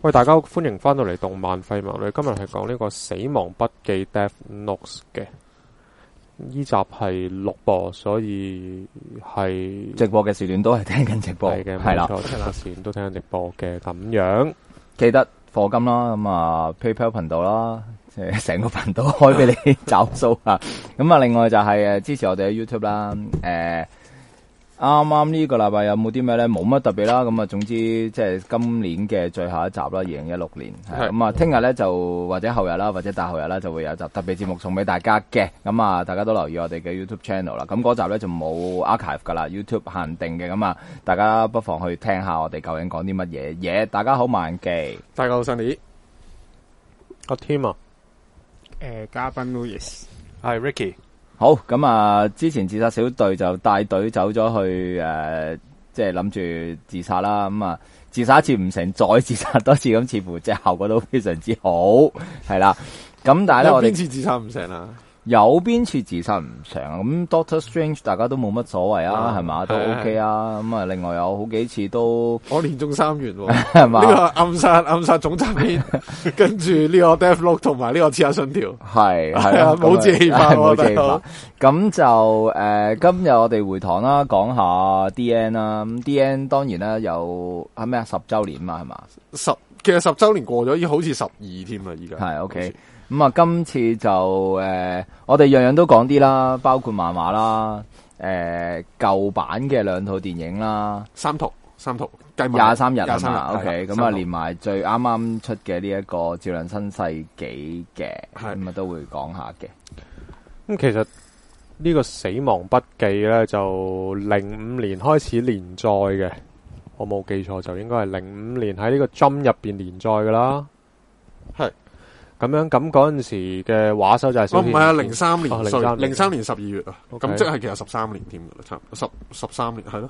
喂，大家好，歡迎翻到嚟動漫廢物裏，今日係講呢個死亡筆記 Death Note 嘅，呢集係錄播，所以係直播嘅時段都係聽緊直播， 嘅， 係啦， 冇錯，聽下時段都聽緊直播嘅咁樣。 記得課金啦，咁啊 PayPal 頻道啦，即係成個頻道開俾你找數啊。咁啊，另外就係支持我哋嘅 YouTube 啦，啱啱呢個禮拜有冇啲咩咧？冇乜特別啦。咁啊，總之即係今年嘅最後一集啦，2016年。咁啊，聽日咧就或者後日啦，或者大後日啦，就會有集特別節目送俾大家嘅。咁啊，大家都留意我哋嘅 YouTube channel 啦。咁嗰集咧就冇 archive 噶啦 ，YouTube 限定嘅。咁啊，大家不妨去聽下我哋究竟講啲乜嘢嘢。大家好，萬記， 大家好，Sunny， 阿 Tim 啊， 嘉賓 Louis， 係 Ricky。 好，咁啊，之前自殺小隊就帶隊走咗去即係諗住自殺啦。咁啊，自殺一次唔成，再自殺多次，咁似乎即係效果都非常之好，係啦。咁但係咧，我哋邊次自殺唔成啊？ 有邊次自殺唔成啊？咁 Doctor Strange 大家都冇乜所謂啊，係嘛，都 OK 啊。咁啊，另外有好幾次都我連中3元喎， 係嘛？ 呢個暗殺總集篇，跟住呢個 Death Note 同埋呢個刺客信條， 係啊， 冇字氣法， 冇字氣法。咁就今日我哋回堂啦，講下 DN 啦。咁 DN 當然啦，有係咩啊？10週年嘛，係嘛？ 其實10週年過咗，已經好似12添啦，而家係 OK。咁啊，今次就我哋樣樣都講啲啦，包括漫畫啦，舊版嘅2套電影啦 ，3套計埋23日啊嘛 ，OK， 咁啊連埋最啱啱出嘅呢一個《照亮新世紀》嘅，咁啊都會講下嘅。 咁其實呢個死亡筆記咧就05年開始連載嘅，我冇記錯就應該係05年喺呢個 Jump 入邊連載噶啦， 係。 咁嗰陣時嘅畫手就係小田。 唔係啊，03年 ，03 年12月啊，咁即係其實13年添噶啦，差唔多13年係咯。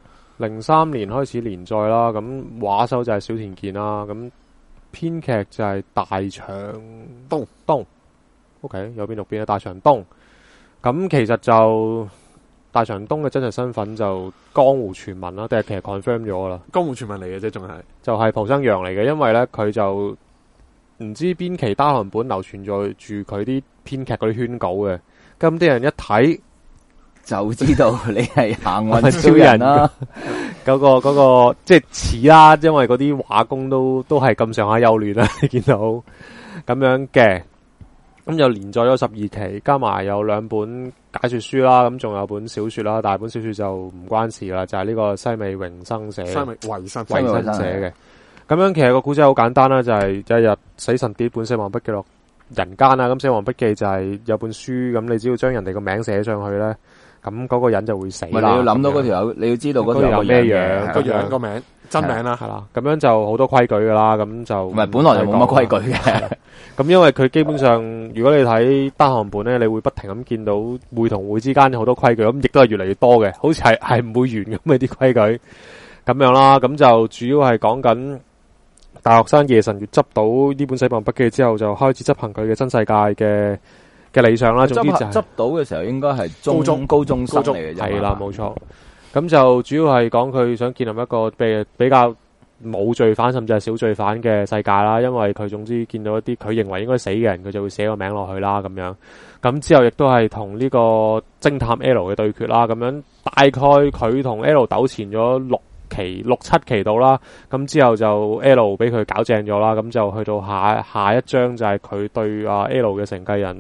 03年開始連載啦，咁畫手就係小田健啦，咁編劇就係大場東。OK， 有邊讀邊啊？大場東。咁其實就大場東嘅真實身份就江湖傳聞啦，定係其實 confirm 咗啦。 江湖傳聞嚟嘅啫，仲係就係蒲生陽嚟嘅，因為咧佢就。唔知邊期單行本流傳咗住佢啲編劇嗰啲圈稿嘅，咁啲人一睇就知道你係行運超人啦。 嗰個即係似啦，因為嗰啲畫工都係咁上下幼嫩啦，你見到咁樣嘅。咁又連載咗12期，加埋有2本解說書啦，咁仲有本小說啦，但係本小說就唔關事啦，就係呢個西尾榮生寫， 西尾維新寫嘅。咁樣其實個古仔好簡單啦，就係有一日死神跌本死亡筆記落人間啦。咁死亡筆記就係有本書，咁你只要將人哋個名寫上去咧，咁嗰個人就會死啦。 你要諗到嗰條友，你要知道嗰條友咩樣， 個樣個名真名啦， 係啦。咁樣就好多規矩噶啦，咁就唔係本來就冇乜規矩嘅。 咁因為佢基本上，如果你睇單行本咧，你會不停咁見到會同會之間有好多規矩，咁亦都係越嚟越多嘅，好似係唔會完咁嘅啲規矩咁樣啦。咁就主要係講緊。大學生夜神月執到呢本死亡筆記之後，就開始執行佢嘅真世界嘅理想啦。總之就係執到嘅時候應該係高中生嚟嘅啫。 係啦，冇錯。咁就主要係講佢想建立一個比較冇罪犯甚至係小罪犯嘅世界啦。因為佢總之見到一啲佢認為應該死嘅人，佢就會寫個名落去啦。咁樣咁之後亦都係同呢個偵探 L 嘅對決啦。咁樣大概佢同 L 糾纏咗6、7期到啦，咁之後就 L 俾佢搞正咗啦，咁就去到下一章就係佢對L 嘅承繼人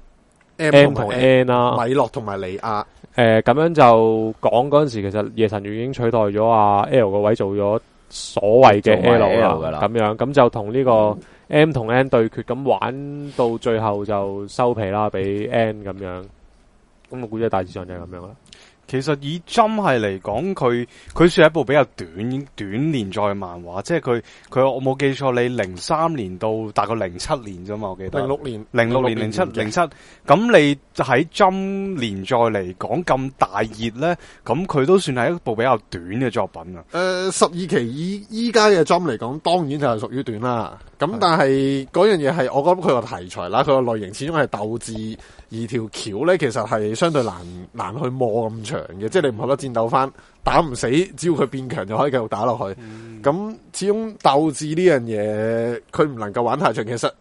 M 同 N 啦， 米洛同埋利亞， 咁樣就講嗰陣時，其實夜神月已經取代咗L 個位做咗所謂嘅 L 啦，咁樣咁就同呢個 M 同 N 對決，咁玩到最後就收皮啦，俾 N 咁樣，咁我估計大致上就係咁樣啦。 其實以針係嚟講，佢算係一部比較短連載嘅漫畫，即係佢我冇記錯，你03年到大概07年啫嘛，我記得 06年、 07，咁你喺針連載嚟講咁大熱咧，咁佢都算係一部比較短嘅作品啊。 12期依家嘅針嚟講，當然就係屬於短啦。咁但係嗰樣嘢係，我覺得佢個題材啦，佢個類型始終係鬥智，而條橋咧其實係相對難去磨咁長。 強嘅，即係你唔學得戰鬥翻，打唔死，只要佢變強就可以繼續打落去。咁始終鬥志呢樣嘢，佢唔能夠玩太長。其實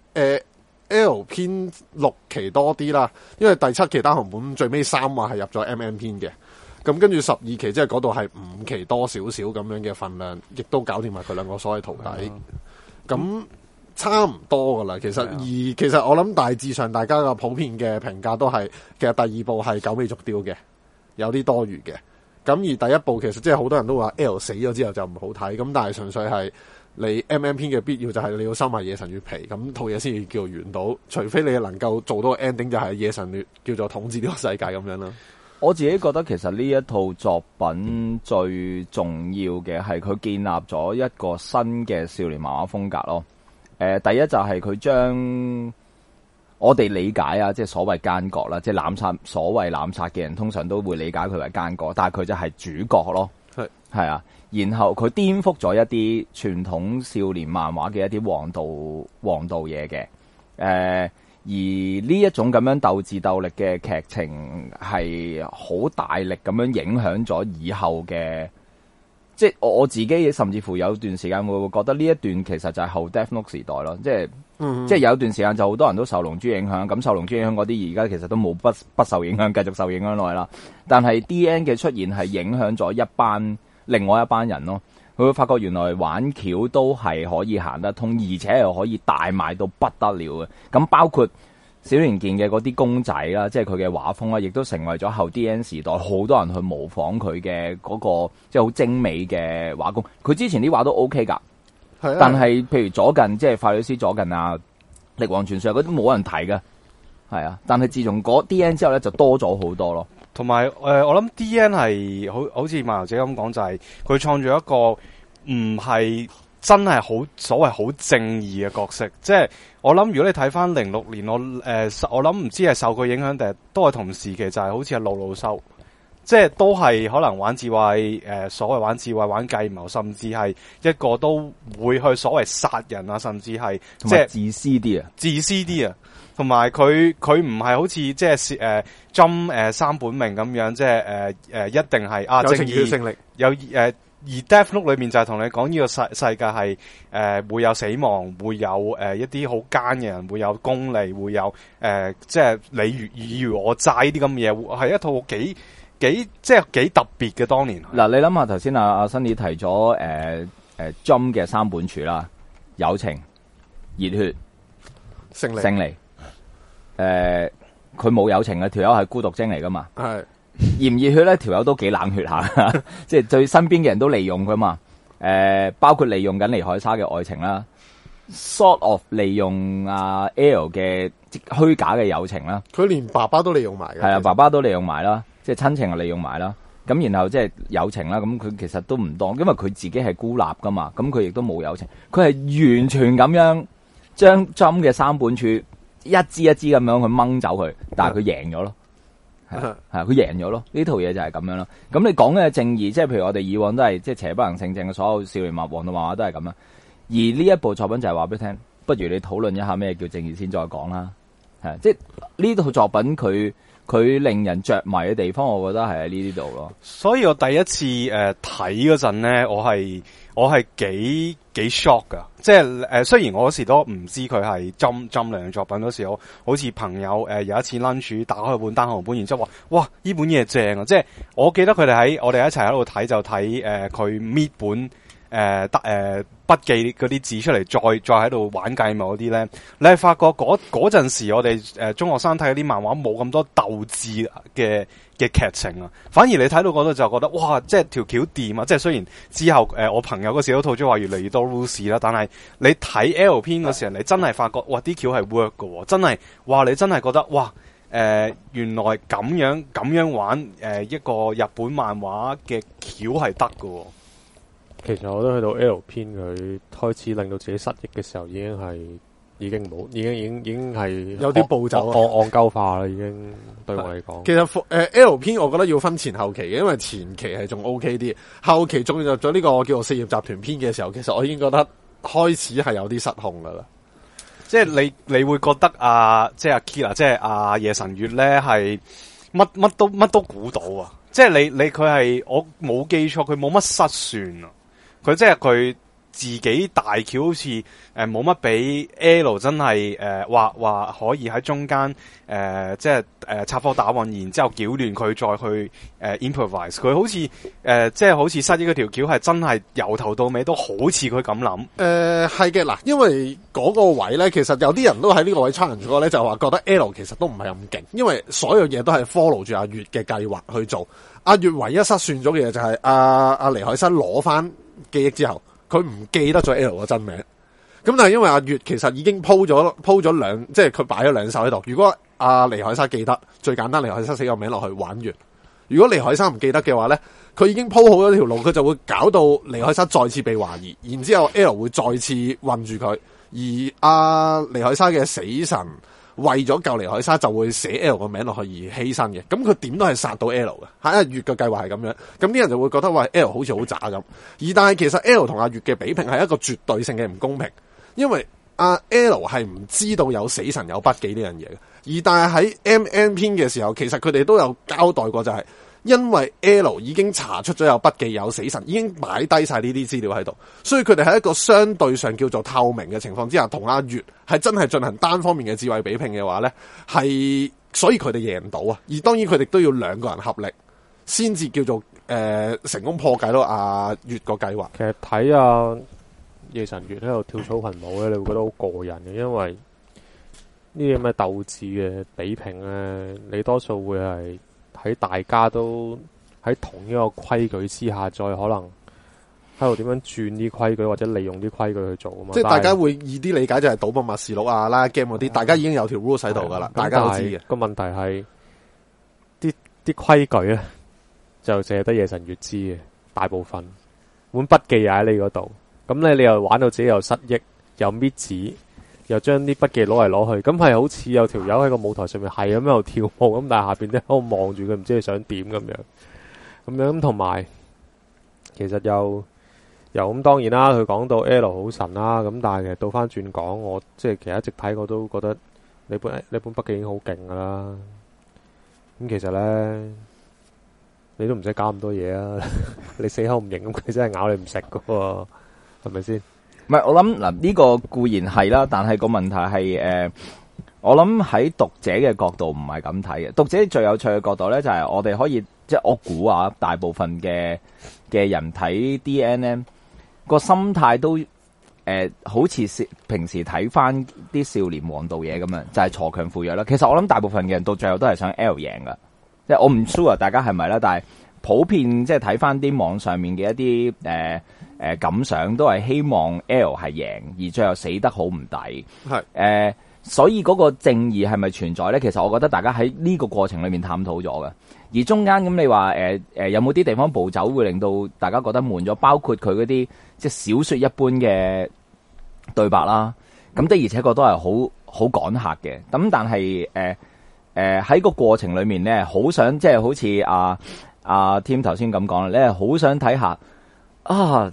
L 篇6期多啲啦，因為第7期單行本最尾3話係入咗 MM 篇嘅。咁跟住12期，即係嗰度係5期多少少咁樣嘅份量，亦都搞掂埋佢兩個所謂徒弟。咁差唔多噶啦，其實其實我諗大致上大家嘅普遍嘅評價都係，其實第2部係狗尾續貂嘅，有啲多餘嘅。咁而第1部其實即係好多人都話 L 死咗之後就唔好睇，咁但係純粹係你 MM 篇嘅必要就係你要收埋夜神月皮，咁套嘢先至叫完到，除非你能夠做到個 ending 就係夜神月叫做統治呢個世界咁樣啦。 我自己覺得其實呢一套作品最重要嘅係佢建立咗一個新嘅少年漫畫風格咯。第一就係佢將我哋理解啊，即係所謂奸角啦，即係濫殺，所謂濫殺嘅人通常都會理解佢為奸角，但係佢就係主角咯，係啊。然後佢顛覆咗一啲傳統少年漫畫嘅一啲王道嘢嘅，而呢一種咁樣鬥智鬥力嘅劇情係好大力咁樣影響咗以後嘅，即係我自己甚至乎有段時間會覺得呢一段其實就係後 Death Note 時代咯，即係有段時間就好多人都受龍珠影響，咁受龍珠影響嗰啲而家其實都冇不受影響，繼續受影響落去啦。但係 DN 嘅出現係影響咗另外一班人咯，佢會發覺原來玩橋都係可以行得通，而且又可以大賣到不得了嘅。咁包括小畑健嘅嗰啲公仔啦，即係佢嘅畫風啦，亦都成為咗後 DN 時代好多人去模仿佢嘅嗰個即係好精美嘅畫工。佢之前啲畫都 OK 㗎，但係譬如左近即係法律師左近啊、力王傳說嗰啲冇人睇㗎，係啊。但係自從嗰 DN 之後咧，就多咗好多咯。 同埋我諗 D.N 係好似漫遊者咁講，就係佢創造一個唔係真係好所謂好正義嘅角色。即係我諗，如果你睇翻06年，我諗唔知係受佢影響定係都係同時期，就係好似係魯魯修，即係都係可能玩智慧，所謂玩智慧、玩計謀，甚至係一個都會去所謂殺人啊，甚至係即係自私啲啊。 同埋佢唔係好似即係Jump 三本命咁樣，即係一定係正義勝利有而 Death Note 裏面就係同你講呢個世界係會有死亡，會有一啲好奸嘅人，會有功利，會有即係你以如我債啲咁嘅嘢，係一套幾即係幾特別嘅當年。 嗱，你諗下頭先阿新你提咗Jump 嘅3本柱啦，友情、熱血、勝利。佢冇友情嘅條友係孤獨精嚟噶嘛？係熱唔熱血咧？條友都幾冷血下，即係對身邊嘅人都利用佢嘛。包括利用緊尼海沙嘅愛情啦 ，sort of 利用阿 L 嘅虛假嘅友情啦。 佢連爸爸都利用埋嘅。係啊，爸爸都利用埋啦，即係親情係利用埋啦。咁然後即係友情啦，咁佢其實都唔當，因為佢自己係孤立噶嘛。咁佢亦都冇友情，佢係完全咁樣將 Jump 嘅3本柱。一支一支咁樣去掹走佢，但係佢贏咗咯，係佢贏咗咯。呢套嘢就係咁樣咯。咁你講嘅正義，即係譬如我哋以往都係即係邪不能勝正嘅，所有少年王道漫畫都係咁啦。而呢一部作品就係話俾你聽，不如你討論一下咩叫正義先再講啦。係即係呢套作品佢令人着迷嘅地方，我覺得係喺呢啲度咯。 所以我第一次睇嗰陣咧，我係幾 shock 噶，即係雖然我嗰時都唔知佢係Jump 兩樣作品，嗰時我好似朋友有一次 lunch 打開本單行本，然之後話哇呢本嘢正啊！即係我記得佢哋我哋一齊喺度睇，就睇佢搣本筆記嗰啲字出嚟，再喺度玩計謀嗰啲咧，你係發覺嗰陣時我哋中學生睇嗰啲漫畫冇咁多鬥智嘅劇情啊，反而你睇到嗰度就覺得哇，即係條橋掂啊！即係雖然之後我朋友嗰時都吐咗話越嚟越多 rules 啦，但係你睇 L 篇嗰時候，你真係發覺哇啲橋係 work 喎，真係哇你真係覺得哇原來咁樣玩一個日本漫畫嘅橋係得喎。 其實我都去到 L 篇，佢開始令到自己失憶嘅時候，已經係有啲步驟戇鳩化啦，已經對我嚟講。 其實L 篇我覺得要分前後期嘅，因為前期係仲 OK 啲，後期進入咗呢個叫做四葉集團篇嘅時候，其實我已經覺得開始係有啲失控噶啦。 即係你會覺得即係阿 Kira，即係阿夜神月咧係乜都估到啊！ 即係你佢係我冇記錯，佢冇乜失算啊，佢即係佢自己大橋好似冇乜俾 L 真係話可以喺中間即係插科打諢，然之後擾亂佢再去improvise。佢好似即係好似失憶嗰條橋係真係由頭到尾都好似佢咁諗。 係嘅嗱，因為嗰個位咧，其實有啲人都喺呢個位 challenge 過咧，就話覺得 L 其實都唔係咁勁，因為所有嘢都係 follow 住阿月嘅計劃去做。阿月唯一失算咗嘅嘢就係阿尼海生攞翻記憶之後，佢唔記得咗 L 個真名。咁但係因為阿月其實已經鋪咗兩，即係佢擺咗兩手喺度。如果阿尼海生記得，最簡單，尼海生寫個名落去玩完。如果尼海生唔記得嘅話咧，佢已經鋪好咗條路，佢就會搞到尼海生再次被懷疑，然之後 L 會再次困住佢。而阿尼海生嘅死神為咗救尼海生，就會寫 L 個名落去而犧牲嘅。咁佢點都係殺到 L 嘅。阿月嘅計劃係咁樣，咁啲人就會覺得喂 L 好似好渣咁。而但係其實 L 同阿月嘅比拼係一個絕對性嘅唔公平，因為阿 L 係唔知道有死神有筆記呢樣嘢嘅。而但係喺 MN 篇嘅時候，其實佢哋都有交代過，就係因為 L 已經查出咗有筆記有死神，已經擺低晒呢啲資料喺度，所以佢哋喺一個相對上叫做透明嘅情況之下，同阿月係真係進行單方面嘅智慧比拼嘅話咧，係所以佢哋贏唔到啊！而當然佢哋都要兩個人合力，先至叫做成功破解到阿月個計劃。 其實睇阿夜神月喺度跳草裙舞咧，你會覺得好過癮嘅，因為呢啲咁嘅鬥智嘅比拼咧，你多數會係喺大家都喺同一個規矩之下，再可能喺度點樣轉啲規矩或者利用啲規矩去做啊嘛。 即係大家會易啲理解，就係賭博默示錄啊、拉 game 嗰啲，大家已經有條 rule 喺度噶啦，大家都知嘅。 個問題係啲規矩咧，就淨係得夜神月知嘅，大部分本筆記又喺你嗰度，咁你又玩到自己又失憶，又搣紙。又將啲筆記攞嚟攞去，咁係好似有條友喺個舞台上面係咁喺度跳舞，咁但係下邊咧喺度望住佢，唔知佢想點咁樣，同埋其實又咁當然啦，佢講到 L 好神啦，咁但係其實倒翻轉講，我即係其實一直睇我都覺得呢本筆記已經好勁噶啦，咁其實咧你都唔使搞咁多嘢啊，你死口唔認，咁佢真係咬你唔食噶喎，係咪先？ 唔係，我諗嗱呢個固然係啦，但係個問題係我諗喺讀者嘅角度唔係咁睇嘅。讀者最有趣嘅角度咧，就係我哋可以即係我估啊，大部分嘅人睇 DN 咧個心態都好似平時睇翻啲少年王道嘢咁樣，就係鋤強扶弱啦。其實我諗大部分嘅人到最後都係想 L 贏噶，即係我唔 sure 大家係咪啦，但係普遍即係睇翻啲網上面嘅一啲感想都係希望 L 係贏，而最後死得好唔抵。係所以嗰個正義係咪存在咧？其實我覺得大家喺呢個過程裏面探討咗嘅。而中間咁你話有冇啲地方步走會令到大家覺得悶咗？包括佢嗰啲即係小說一般嘅對白啦。咁的而且確都係好趕客嘅。咁但係喺個過程裏面咧，好想即係好似阿 Tim 頭先咁講啦，你係好想睇下啊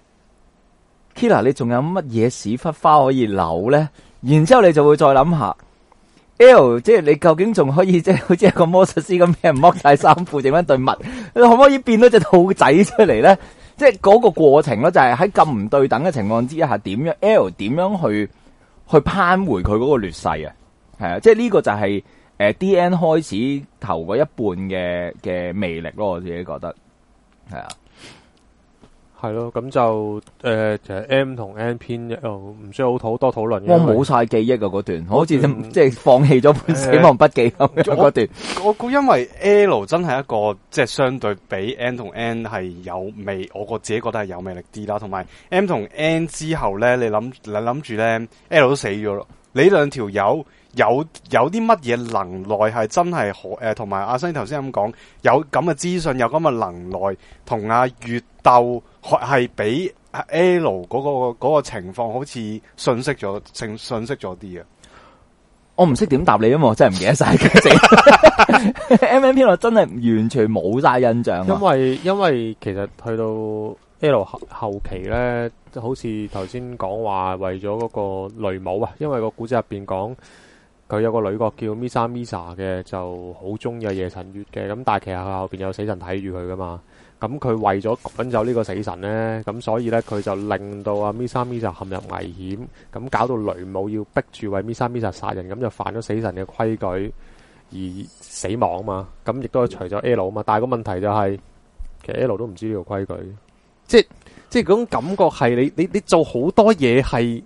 Kira 你仲有乜嘢屎忽花可以扭咧？然之後你就會再諗下 L， 即係你究竟仲可以即係好似一個魔術師咁俾人剝晒衫褲，剩翻對襪，你可唔可以變到隻兔仔出嚟咧？即係嗰個過程咯，就係喺咁唔對等嘅情況之下，點樣 L 點樣去攀回佢嗰個劣勢啊？係啊，即係呢個就係DN 開始頭嗰一半嘅魅力咯，我自己覺得係啊。 係咯，咁就其實 M 同 N 篇唔需要好多討論嘅。 我冇晒記憶啊嗰段，好似即係放棄咗本死亡筆記咁樣嗰段。 我估因為 L 真係一個即係相對比 N 同 N 係有魅，我自己覺得係有魅力啲啦。同埋 M 同 N 之後咧，你諗住咧 L 都死咗咯，你兩條友有啲乜嘢能耐係真係同埋阿生頭先咁講，有咁嘅資訊，有咁嘅能耐，同阿月鬥係比 L 嗰個情況好似遜色咗啲啊！ 我唔識點答你啊嘛，我真係唔記得晒嘅。M P 我真係完全冇晒印象。 因為其實去到 L 後期咧，好似頭先講話為咗嗰個雷姆啊，因為個古仔入邊講佢有個女角叫 Misa 嘅，就好中意夜神月嘅，咁但係其實佢後邊有死神睇住佢噶嘛，咁佢為咗趕走呢個死神咧，咁所以咧佢就令到阿 Misa 陷入危險，咁搞到雷姆要逼住為 Misa 殺人，咁就犯咗死神嘅規矩而死亡啊嘛，咁亦都係除咗 L 啊嘛，但係個問題就係、其實 L 都唔知呢個規矩，即係嗰種感覺係你做好多嘢係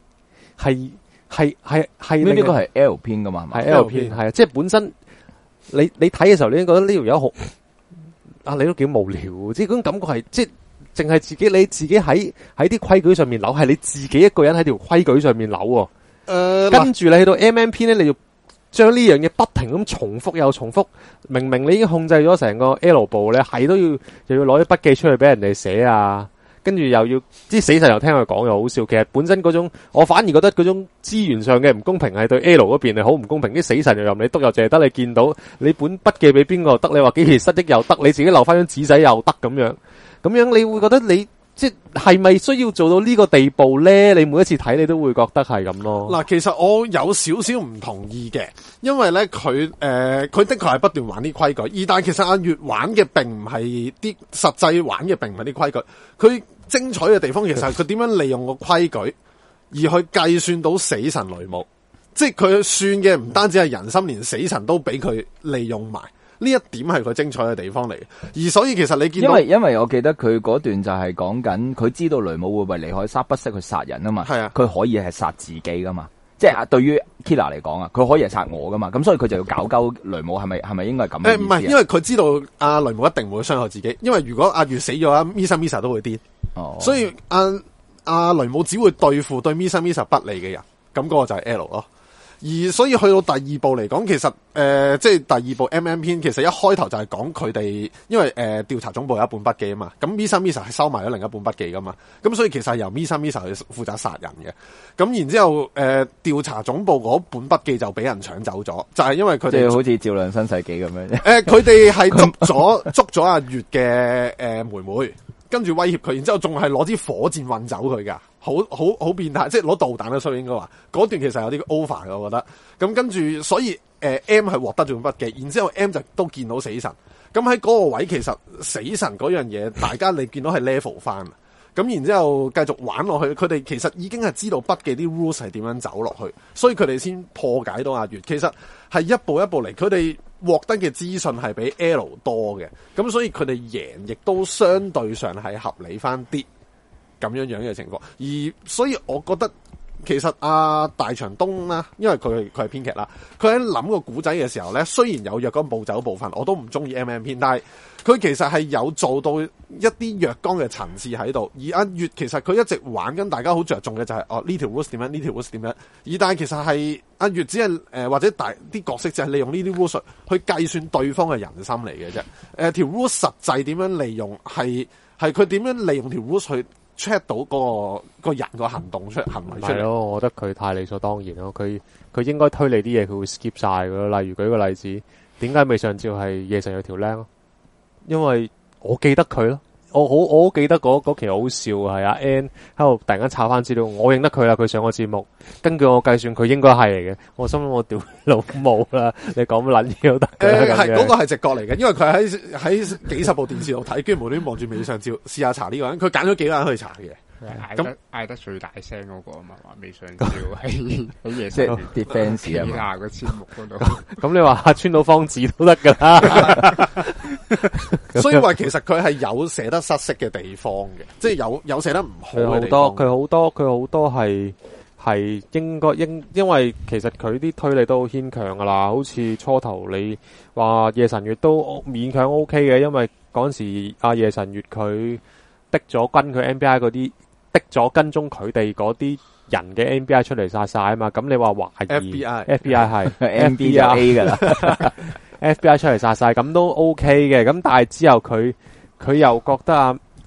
呢個係 L 篇噶嘛，係咪？ 係 L 片係啊，即係本身你睇嘅時候，你已經覺得呢條友好啊，你都幾無聊，即係嗰種感覺係即係淨係你自己喺啲規矩上面扭，係你自己一個人喺條規矩上面扭喎。跟住你去到 MM 篇咧，你要將呢樣嘢不停咁重複又重複，明明你已經控制咗成個 L 部咧，係都要又要攞啲筆記出去俾人哋寫啊，跟住又要啲死神又聽佢講又好笑。其實本身嗰種我反而覺得嗰種資源上嘅唔公平係對 L 嗰邊係好唔公平，啲死神又任你督，又淨係得你見到你本筆記俾邊個又得，你話幾時失憶又得，你自己留翻張紙仔又得咁樣你會覺得你即係咪需要做到呢個地步咧？你每一次睇你都會覺得係咁咯。 嗱，其實我有少少唔同意嘅，因為咧佢的確係不斷玩啲規矩，但係其實阿月玩嘅並唔係啲實際玩嘅，並唔係啲規矩。佢精彩嘅地方其實係佢點樣利用個規矩而去計算到死神雷姆，即係佢算嘅唔單止係人心，連死神都俾佢利用埋。呢一點係佢精彩嘅地方嚟，而所以其實你見到， 因為我記得佢嗰段就係講緊佢知道雷姆會為離開沙不惜去殺人啊嘛， 係啊， 佢可以係殺自己噶嘛，即係對於 Killer 嚟講啊，佢可以係殺我噶嘛，咁所以佢就要搞鳩雷姆，係咪應該係咁嘅意思？ 唔係，因為佢知道阿雷姆一定會傷害自己，因為如果阿月死咗，阿 Misa 都會癲，所以阿雷姆只會對付對 Misa 不利嘅人，咁嗰個就係 L 咯。而所以去到第二部嚟講，其實即係第二部 MM 篇，其實一開頭就係講佢哋，因為調查總部有一本筆記啊嘛，咁 Misa 係收埋咗另一本筆記噶嘛，咁所以其實係由 Misa 去負責殺人嘅。咁然之後調查總部嗰本筆記就俾人搶走咗，就係因為佢哋即係好似照亮新世紀咁樣。 佢哋係捉咗阿月嘅妹妹，跟住威脅佢，然之後仲係攞支火箭運走佢噶。好變態，即係攞導彈都衰，應該話嗰段其實有啲 over 嘅，我覺得。咁跟住，所以M 係獲得咗本筆記，然之後 M 就都見到死神。咁喺嗰個位，其實死神嗰樣嘢，大家你見到係 level 翻。咁然之後繼續玩落去，佢哋其實已經係知道筆記啲 rules 係點樣走落去，所以佢哋先破解到阿月。其實係一步一步嚟，佢哋獲得嘅資訊係比 L 多嘅，咁所以佢哋贏亦都相對上係合理翻啲。咁樣嘅情況，而所以我覺得其實大長東啦，因為佢係編劇啦，佢喺諗個古仔嘅時候咧，雖然有若干步走部分，我都唔中意 MM 篇，但係佢其實係有做到一啲若干嘅層次喺度。而阿月其實佢一直玩緊，大家好着重嘅就係呢條 rules 點樣，呢條 rules 點樣。而但係其實係阿月只係或者大啲角色就係利用呢啲 rules 去計算對方嘅人心嚟嘅啫。條 rules 實際點樣利用係佢點樣利用條 rules 去check 到個人個行動行為出嚟。係咯，我覺得佢太理所當然咯。佢應該推理啲嘢，佢會 skip 晒噶咯。例如舉個例子，點解未上照係夜神有條靚咯？因為我記得佢咯，我好記得嗰期好笑係阿 N 喺度突然間炒翻資料，我認得佢啦，佢上個節目，根據我計算佢應該係嚟嘅。我心諗我屌老母啦，你講乜撚嘢都得嘅。 係嗰個係直覺嚟嘅，因為佢喺幾十部電視度睇，跟住無端望住未上照試下查呢個人，佢揀咗幾個人去查嘅。 咁嗌得最大聲嗰個啊嘛，話未上照喺夜即係啲 fans 啊嘛， 下個節目嗰度。 咁你話穿到方子都得噶啦。 所以話其實佢係有寫得失色嘅地方嘅，即係有寫得唔好嘅地方。 佢好多係因為其實佢啲推理都好牽強噶啦。好似初頭你話夜神月都勉強 OK 嘅，因為嗰陣時阿夜神月佢滴咗跟佢 NBI 嗰啲。滴咗跟蹤佢哋嗰啲人嘅 NBI 出嚟殺晒啊嘛，咁你話懷疑 FBI 係 NB 就 A 噶啦 ，FBI 出嚟殺晒咁都 OK 嘅，咁但係之後佢又覺得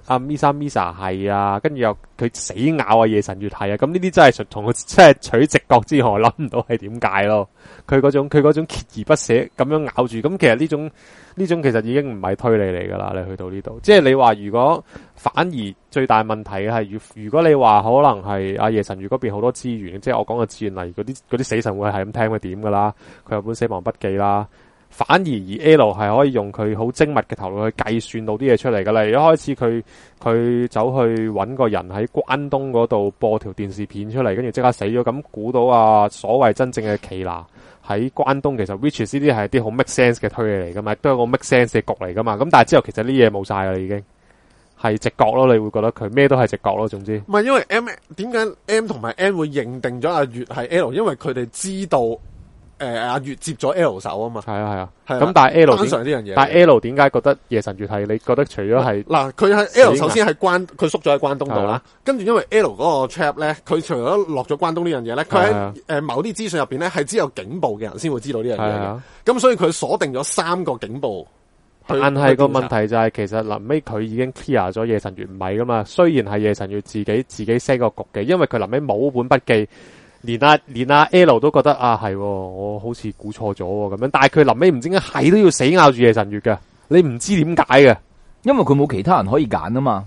阿 Misa 係啊，跟住又佢死咬啊夜神月係啊，咁呢啲真係同佢即係取直覺之外，我諗唔到係點解咯。佢嗰種鍥而不捨咁樣咬住，咁其實呢種其實已經唔係推理嚟噶啦。你去到呢度，即係你話如果反而最大問題嘅係，如果你話可能係阿夜神月嗰邊好多資源，即係我講嘅資源，例如嗰啲死神會係咁聽佢點噶啦，佢有本死亡筆記啦。反而 L 係可以用佢好精密嘅頭腦去計算到啲嘢出嚟噶啦。一開始佢走去揾個人喺關東嗰度播條電視片出嚟，跟住即刻死咗。咁估到所謂真正嘅奇拿喺關東，其實 which 呢啲係啲好 make sense 嘅推理嚟噶嘛，都係個 make sense 嘅局嚟噶嘛。咁但係之後其實呢嘢冇晒噶啦，已經係直覺咯。你會覺得佢咩都係直覺咯。總之唔係因為 點解 M 同埋 N 會認定咗阿月係 L？ 因為佢哋知道。阿月接咗 L 手啊嘛， 係啊。咁但係 L 單純呢樣嘢， 但係 L 點解覺得夜神月係？你覺得除咗係嗱，佢喺 L 首先係佢縮咗喺關東度啦，跟住因為 L 嗰個 trap 咧，佢除咗落咗關東呢樣嘢咧，佢喺某啲資訊入邊咧係只有警部嘅人先會知道呢樣嘢嘅，咁所以佢鎖定咗3個警部。 但係個問題就係，其實臨尾佢已經 clear 咗夜神月唔係噶嘛，雖然係夜神月自己 set 個局嘅，因為佢臨尾冇本筆記。連阿 L 都覺得係，我好似估錯咗咁樣，但係佢臨尾唔知點解係都要死咬住夜神月嘅，你唔知點解嘅， 因為佢冇其他人可以揀啊嘛。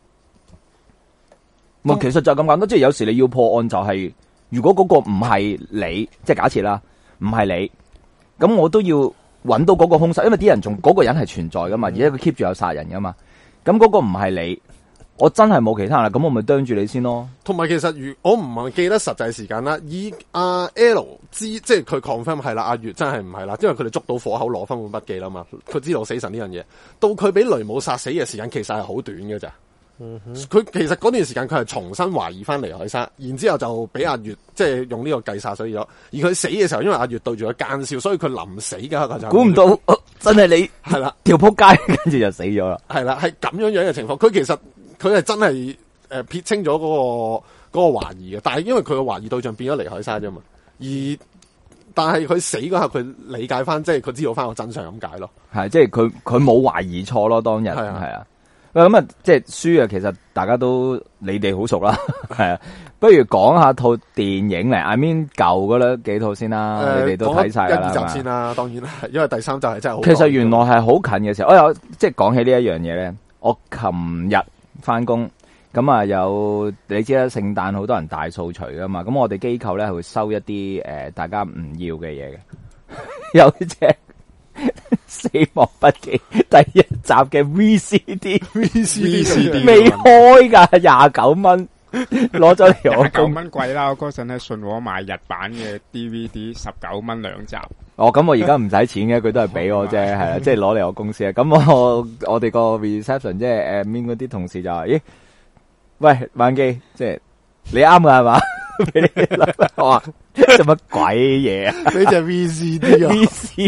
其實就咁簡單，即係有時你要破案就係，如果嗰個唔係你，即係假設啦，唔係你，咁我都要揾到嗰個兇手，因為啲人仲嗰個人係存在噶嘛，而且佢 keep 住有殺人噶嘛，咁嗰個唔係你。我真係冇其他人啦，咁我咪啄住你先咯。 同埋其實我唔係記得實際時間啦，以阿 L 即係佢 confirm 係啦，阿月真係唔係啦，因為佢哋捉到火口攞分本筆記啦嘛，佢知道死神呢樣嘢，到佢俾雷姆殺死嘅時間其實係好短嘅咋。佢其實嗰段時間佢係重新懷疑翻尼海沙，然之後就俾阿月即係用呢個計殺死咗。而佢死嘅時候，因為阿月對住佢奸笑，所以佢臨死嘅佢就估唔到，真係你係啦， 條撲街跟住就死咗啦。 係啦，係咁樣嘅情況。佢其實佢係真係撇清咗嗰個懷疑嘅，但係因為佢個懷疑對象變咗尼海沙啫嘛。但係佢死嗰刻，佢理解翻，即係佢知道翻個真相咁解咯。 係，即係佢冇懷疑錯咯。當日係啊。咁啊，即係書啊，其實大家都你哋好熟啦，係啊。不如講下套電影嚟，I mean 舊嗰咧幾套先啦，你哋都睇晒啦。 一二集先啦，當然啦，因為第3集係真係好。 其實原來係好近嘅時候，我有即係講起呢一樣嘢咧，我琴日翻工，咁啊有你知啦，聖誕好多人大掃除噶嘛，咁我哋機構咧係會收一啲大家唔要嘅嘢嘅，有隻。死亡筆記第1集嘅 VCD 未開噶，29蚊攞咗嚟 ，29蚊貴啦！我嗰陣喺信和買日版嘅 DVD，19蚊2集。 哦，咁我而家唔使錢嘅，佢都係俾我啫，係啦，即係攞嚟我公司啊。咁我哋個 reception 即係面嗰啲同事就話：咦，喂，萬基，即係你啱噶係嘛？俾你我話做乜鬼嘢啊？ 呢隻 VCD 啊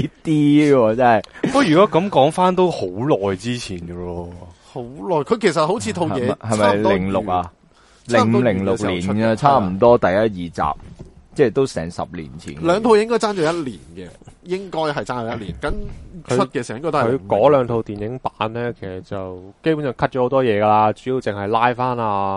，VCD 喎真係。 不過如果咁講翻，都好耐之前嘅咯。 好耐，佢其實好似套嘢係咪06啊？05、06年嘅，差唔多第1、2集，即係都成10年前。 兩套應該爭咗1年嘅，應該係爭咗1年。咁出嘅時候應該都係佢嗰2套電影版咧，其實就基本上 cut 咗好多嘢噶啦，主要淨係拉翻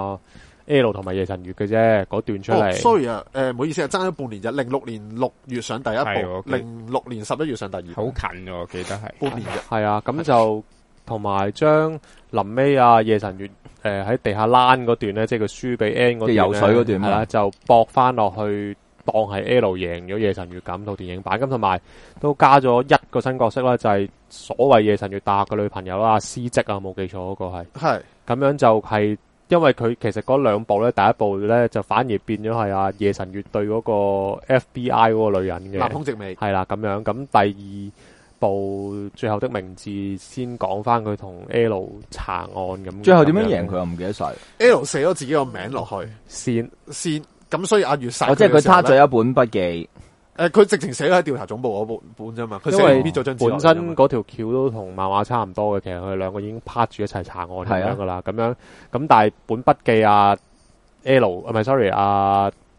L 同埋夜神月嘅啫，嗰段出嚟。 sorry 啊，唔好意思啊，爭咗半年啫。06年6月上第一部，06年11月上第2部。 好近嘅，我記得係半年啫。 係啊，咁就同埋將臨尾夜神月喺地下躝嗰段咧，即係佢輸俾 N 嗰段游水嗰段係啦，就駁翻落去當係 L 贏咗夜神月咁套電影版。咁同埋都加咗一個新角色啦，就係所謂夜神月大嘅女朋友啦，司職啊，冇記錯嗰個係咁樣就係。因為佢其實嗰2部咧，第一部咧就反而變咗係夜神月對嗰個 FBI 嗰個女人嘅， 南空直美係啦咁樣。咁第2部最後的名字先講翻佢同 L 查案咁。 最後點樣贏佢？我唔記得晒。 L 寫咗自己個名落去先，咁所以阿月殺。 即係佢差咗一本筆記。 佢直情寫咗喺調查總部嗰本啫嘛。佢因為搣咗張紙本身嗰條橋都同漫畫差唔多嘅，其實佢哋2個已經趴住一齊查案咁樣噶啦。咁樣咁但係本筆記L 唔係 sorry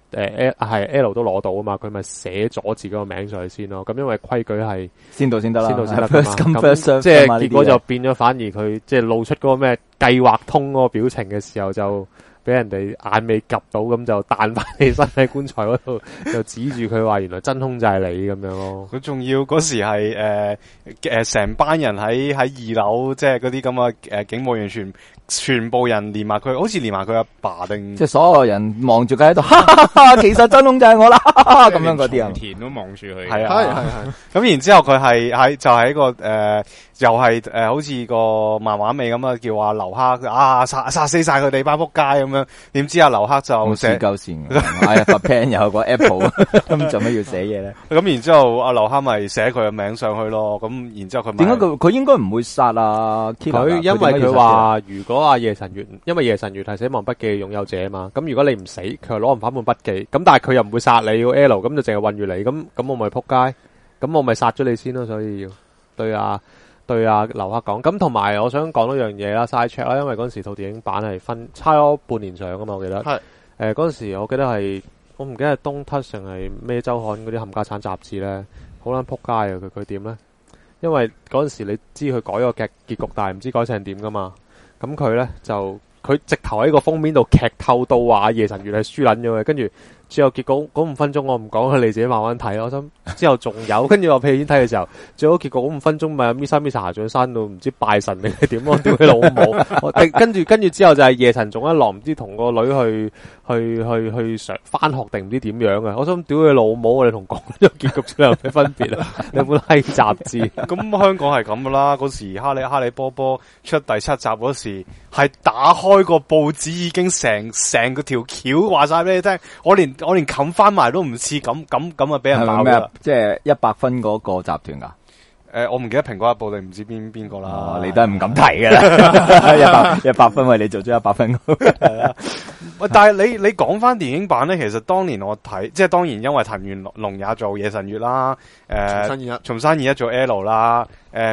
係 L 都攞到啊嘛，佢咪寫咗自己個名上去先咯。咁因為規矩係先到先得啦， 先到先得㗎嘛 First come, first serve 咁即係㗎嘛結果就呢變咗，反而佢即係露出嗰個咩計劃通嗰個表情嘅時候，就俾人哋眼尾及到，咁就彈翻起身喺棺材嗰度，就指住佢話原來真兇就係你咁樣咯。 佢仲要嗰時係成班人喺二樓，即係嗰啲咁嘅警務員全部人連埋佢，好似連埋佢阿爸定啲，即係所有人望住佢喺度，哈哈哈，其實真兇就係我啦，哈哈咁樣嗰啲啊連松。田都望住佢。 係啊係咁然之後佢係就喺個又係好似個漫畫尾咁啊，叫阿劉克啊殺死晒佢哋班仆街咁樣。點知阿劉克就冇寫事鳩線嘅，哎呀，個 pen 又有個 Apple，咁做咩要寫嘢咧？ 咁，然之後阿劉克咪寫佢嘅名上去咯。咁然之後佢咪點解佢應該唔會殺啊 Kira 㗎？ 佢因為佢點解要殺話如果阿夜神月，因為夜神月係死亡筆記擁有者啊嘛，咁如果你唔死，佢又攞唔翻本筆記，咁但係佢又唔會殺你個 L，咁就淨係困住你，咁我咪撲街，咁我咪殺咗你先咯，所以要對阿劉克講。咁同埋我想講多樣嘢啦 ，side check 啦，因為嗰陣時套電影版係差咗半年上噶嘛，我記得。 係嗰陣時我記得係我唔記得係東 touch 定係咩週刊嗰啲冚家產雜誌咧，好撚撲街啊！佢點咧？因為嗰陣時你知佢改個結局，但係唔知改成點噶嘛。咁佢咧就佢直頭喺個封面度劇透到話夜神月係輸撚咗嘅，跟住最後結果嗰5分鐘我唔講，你自己慢慢睇。我想之後仲有，跟住我屁片睇嘅時候，最後結局嗰5分鐘咪 Misa 下上山到唔知拜神定係點咯，屌佢老母！跟住之後就係夜神仲一郎唔知同個女去上翻學定唔知點樣嘅。我想屌佢老母，我哋同講咗個結局出嚟有咩分別啊？你本閪雜誌。 咁香港係咁噶啦，嗰時哈利波波出第7集嗰時，係打開個報紙已經成個條橋話晒俾你聽，我連冚翻埋都唔似咁啊，俾人係咪咩爆啦！ 即係100分嗰個集團㗎？ 我唔記得蘋果日報定唔知邊個啦。 哦，你都係唔敢提㗎啦，100分為你做咗100分。 喂，但係你講翻電影版咧，其實當年我睇，即係當然因為藤原龍也做夜神月啦，松山研一做 L 啦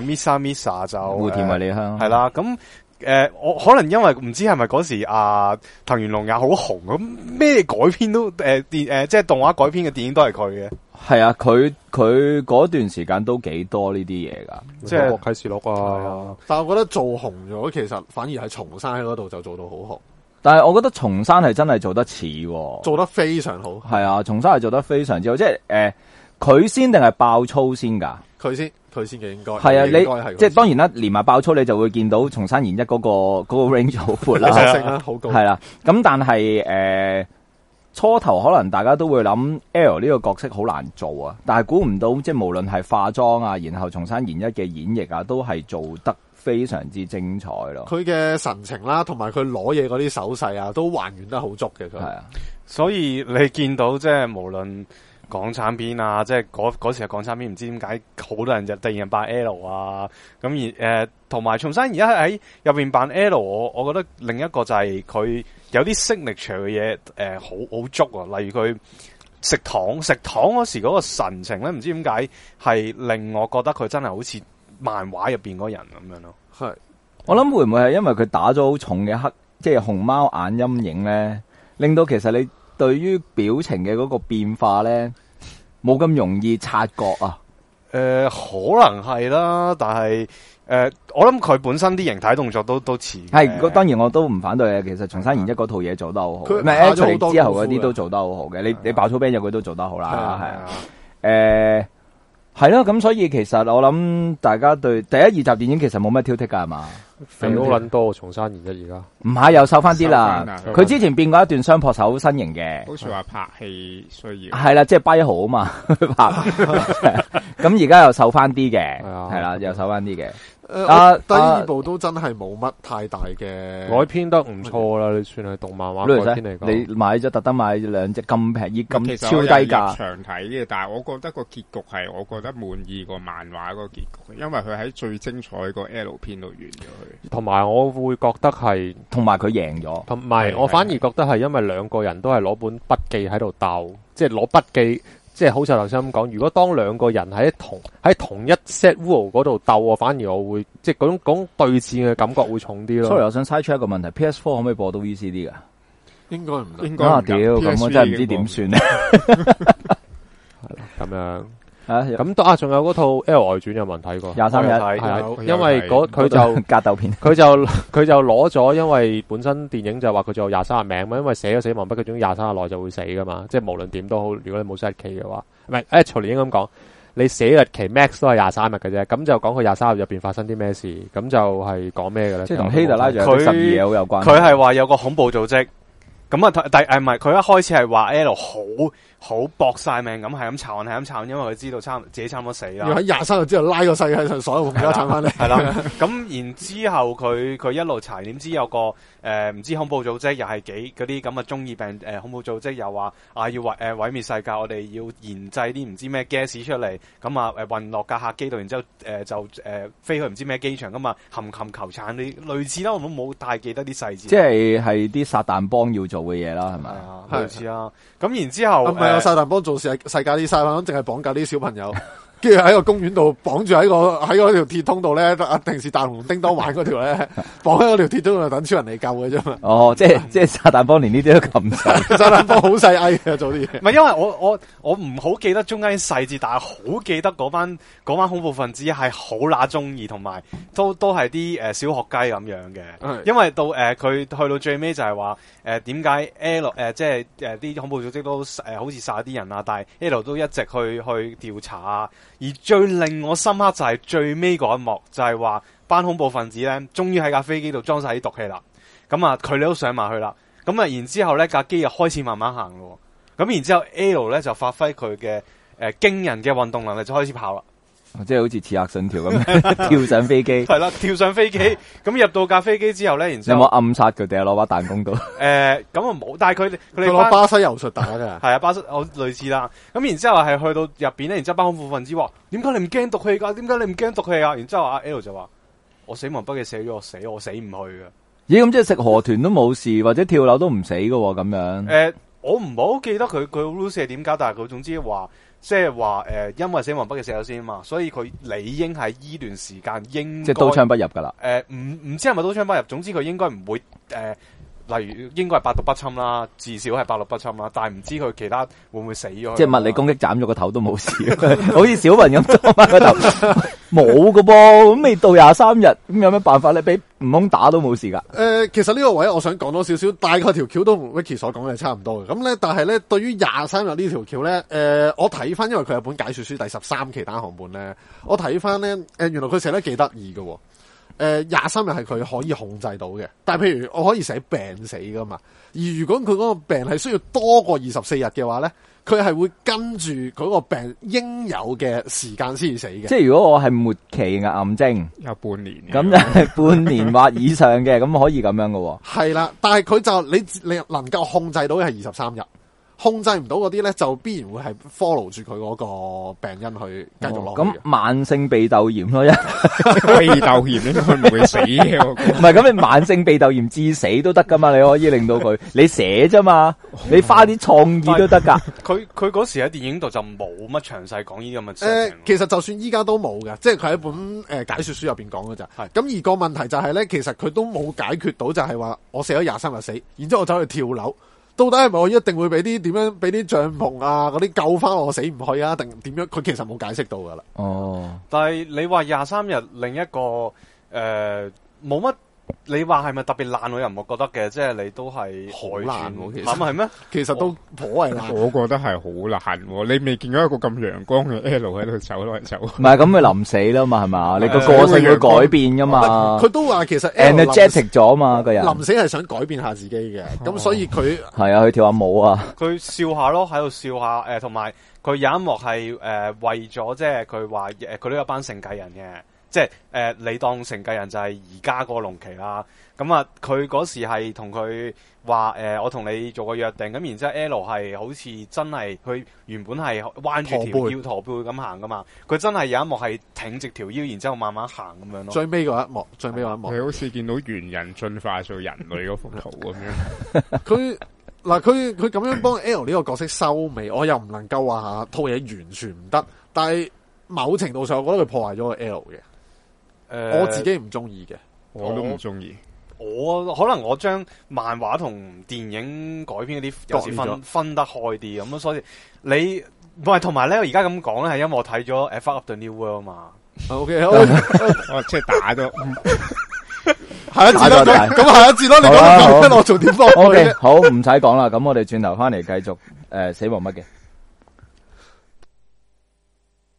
，Misa 就戶田惠梨香係啦，咁。我可能因為唔知係咪嗰時藤原龍也好紅咁，咩改編都即係動畫改編嘅電影都係佢嘅。 係啊，佢嗰段時間都幾多呢啲嘢噶， 即係啟示錄啊。 但係我覺得做紅咗，其實反而係松山喺嗰度就做到好紅。 但係我覺得松山係真係做得似喎， 做得非常好。 係啊，松山係做得非常之好，即係佢先定係爆粗先㗎？ 佢先嘅應該係啊， 你即係當然啦，連埋爆粗你就會見到松山研一嗰個 range 好闊啦， 性啦好高。 係啦，咁但係初頭可能大家都會諗 L 呢個角色好難做啊，但係估唔到即係無論係化妝啊，然後松山研一嘅演繹啊，都係做得非常之精彩咯。 佢嘅神情啦，同埋佢攞嘢嗰啲手勢啊，都還原得好足嘅。佢係啊， 所以你見到即係無論港產片啊，即係嗰時嘅港產片，唔知點解好多人就突然扮 L 啊，咁而同埋松山而家喺入邊扮 L， 我覺得另一個就係佢有啲 signature 嘅嘢，好足啊，例如佢食糖嗰時嗰個神情咧，唔知點解係令我覺得佢真係好似漫畫入邊嗰人咁樣咯。 係， 我諗會唔會係因為佢打咗好重嘅黑，即係熊貓眼陰影咧，令到其實你對於表情嘅嗰個變化咧，冇咁容易察覺啊？ 可能係啦，但係我諗佢本身啲形體動作都似。 係，當然我都唔反對嘅。其實松山研一嗰套嘢做得好好， 佢咩出嚟之後嗰功夫啲都做得好好嘅。你爆粗 band 佢都做得好啦，係啊。 係咯，咁所以其實我諗大家對第一、2集電影其實冇乜挑剔噶係嘛？ 肥佬撚多，松山研一而家唔係又瘦翻啲啦收返。 佢之前變過一段雙撲手身形嘅， 好似話拍戲需要。 係啦，即係跛豪啊嘛拍。咁而家又瘦翻啲嘅，係啦，又瘦翻啲嘅。 第二部都真係冇乜太大嘅改編得唔錯啦，你算係動漫畫改編嚟講。 你買咗特登買2隻咁平，以咁其實超低價長睇嘅，但係我覺得個結局係我覺得滿意過漫畫嗰個結局，因為佢喺最精彩個 L 篇度完咗佢。 同埋我會覺得係， 同埋佢贏咗。 同埋我反而覺得係因為兩個人都係攞本筆記喺度鬥，即係攞筆記。即係好似頭先咁講，如果當兩個人喺同一 set wall 嗰度鬥，我反而我會即係嗰種對戰嘅感覺會重啲咯。 Sorry， 我想 side check 一個問題，PS4 可唔可以播到 VCD 噶？ 應該唔得。 應該啊屌， 唔得咁我真係唔知點算咧。 咁樣。 啊， 咁仲有嗰套 L 外傳有冇人睇過？ 23日係啊有， 因為佢就格鬥片， 佢就攞咗，因為本身電影就話佢仲有23日名嘛，因為寫咗死亡筆，佢總之23日內就會死噶嘛，即係無論點都好，如果你冇寫日期嘅話，唔係，actually 應該咁講，你寫日期 max 都係23日嘅啫，咁就講佢23日入邊發生啲咩事，咁就係講咩嘅咧？ 即係同希特拉仲有佢 12嘢好有關。 佢係話有個恐怖組織，咁啊，唔係，佢一開始係話 L 好搏晒命咁，係咁撐，因為佢知道自己差唔多死啦。 要喺23日之後拉個世界上所有冚家鏟翻嚟。 係啦，咁然之後佢一路查，點知有個唔知恐怖組織又係嗰啲咁嘅中二病恐怖組織又話要毀滅世界，我哋要研製啲唔知咩 gas 出嚟，咁啊運落架客機度，然之後就飛去唔知咩機場，咁啊冚球鏟啲類似啦，我都冇太記得啲細節。 即係啲撒旦幫要做嘅嘢啦，係咪？ 係類似啦。咁然之後唔係有撒旦幫做世界啲撒旦，淨係綁架啲小朋友，跟住喺個公園度綁住喺嗰條鐵通度咧，平時大雄叮當玩嗰條咧，綁喺嗰條鐵通度等超人嚟救嘅啫嘛。 哦，即係撒旦幫連呢啲都咁細， 撒旦幫好細翳嘅做啲嘢。 唔係，因為我唔好記得中間啲細節，但係好記得嗰班恐怖分子係好乸中意，同埋都係啲小學雞咁樣嘅。因為到佢去到最尾就係話點解 L 即係啲恐怖組織都好似殺啲人啊，但係 L 都一直去調查啊。而最令我深刻就係最尾嗰一幕，就係話班恐怖分子咧，終於喺架飛機度裝晒啲毒氣啦。咁啊，佢哋都上埋去啦。咁啊，然之後咧架機又開始慢慢行咯。咁然之後 L 咧就發揮佢嘅驚人嘅運動能力，就開始跑啦。 即係好似刺客信條咁跳上飛機。 係啦，跳上飛機。咁入到架飛機之後咧，然之後有冇暗殺佢哋啊？攞把彈弓刀？ 咁啊冇，但係佢哋攞巴西柔術打㗎。 係啊，巴西我類似啦。咁然之後係去到入邊咧，然之後班恐怖分子話：點解你唔驚毒氣㗎？點解你唔驚毒氣啊？然之後阿 L 就話：我死亡筆記寫咗我死唔去㗎。 咦，咁即係食河豚都冇事，或者跳樓都唔死㗎喎？咁樣？ 我唔好記得佢 rules 係點搞，但係佢總之話。即係話因為死亡筆記寫咗先嘛，所以佢理應係依段時間應該即係刀槍不入噶啦。 唔知係咪刀槍不入，總之佢應該唔會例如應該係百毒不侵啦，至少係百毒不侵啦，但係唔知佢其他會唔會死咗？ 即係物理攻擊斬咗個頭都冇事，好似小朋友咁裝翻個頭，冇噶噃，咁未到23日，咁有咩辦法咧？俾悟空打都冇事噶。 其實呢個位我想講多少少，大概條橋都同 Vicky 所講嘅差唔多嘅。咁咧，但係咧，對於23日呢條橋咧，我睇翻，因為佢有本解說書第13期單行本咧，我睇翻咧，原來佢寫得幾得意嘅。23日係佢可以控制到嘅，但係譬如我可以寫病死噶嘛，而如果佢嗰個病係需要多過24日嘅話咧，佢係會跟住嗰個病應有嘅時間先至死嘅。 即係如果我係末期癌症， 有半年， 咁就係半年或以上嘅，咁可以咁樣嘅。 係啦，但係佢就你能夠控制到嘅係23日。控制唔到嗰啲咧，就必然會係 follow 住佢嗰個病因去繼續落去。 咁慢性鼻竇炎咯， 鼻竇炎應該唔會死嘅。 唔係咁，你慢性鼻竇炎致死都得噶嘛？你可以令到佢，你寫啫嘛，你花啲創意都得噶。 佢嗰時喺電影度就冇乜詳細講呢啲咁嘅事。 其實就算依家都冇嘅，即係佢喺本解說書入邊講嘅咋。係咁而個問題就係咧，其實佢都冇解決到，就係話我寫咗23日死，然之後我走去跳樓。到底係咪我一定會俾啲點樣俾啲帳篷啊嗰啲救翻我死唔去啊？定點樣？佢其實冇解釋到噶啦。 哦， 但係你話23日另一個冇乜，你話係咪特別爛？我又唔覺得嘅，即係你都係好爛喎。其實係咩？ 其實都頗為爛。 我覺得係好爛。你未見到一個咁陽光嘅 L 喺度走嚟走。 唔係咁，佢臨死啦嘛，係嘛？你個個性會改變噶嘛？ 佢都話其實 energetic 咗嘛，個人臨死係想改變下自己嘅，咁所以佢係啊，佢跳下舞啊， 佢笑下咯，喺度笑下同埋佢有一幕係為咗即係佢話佢都有班承繼人嘅。即係你當承繼人就係而家個龍騎啦，咁啊佢嗰時係同佢話我同你做個約定，咁然之後 L 係好似真係佢原本係彎住條腰駝背咁行噶嘛，佢真係有一幕係挺直條腰，然之後慢慢行咁樣咯。 最尾嗰一幕， 你好似見到猿人進化做人類嗰幅圖咁樣。 佢咁樣幫 L 呢個角色收尾，我又唔能夠話套嘢完全唔得，但係某程度上我覺得佢破壞咗個 L 嘅。我自己唔中意嘅， 我都唔中意。 我可能我將漫畫同電影改編嗰啲有時分得開啲咁，所以你唔係同埋咧，我而家咁講咧，係因為我睇咗《Fuck Up the New World》嘛。 OK， 好， 哦，即係打咗。 下一節啦，咁下一節咯，你講我做點幫佢 OK， 好，唔使講啦，咁我哋轉頭翻嚟繼續死亡筆記。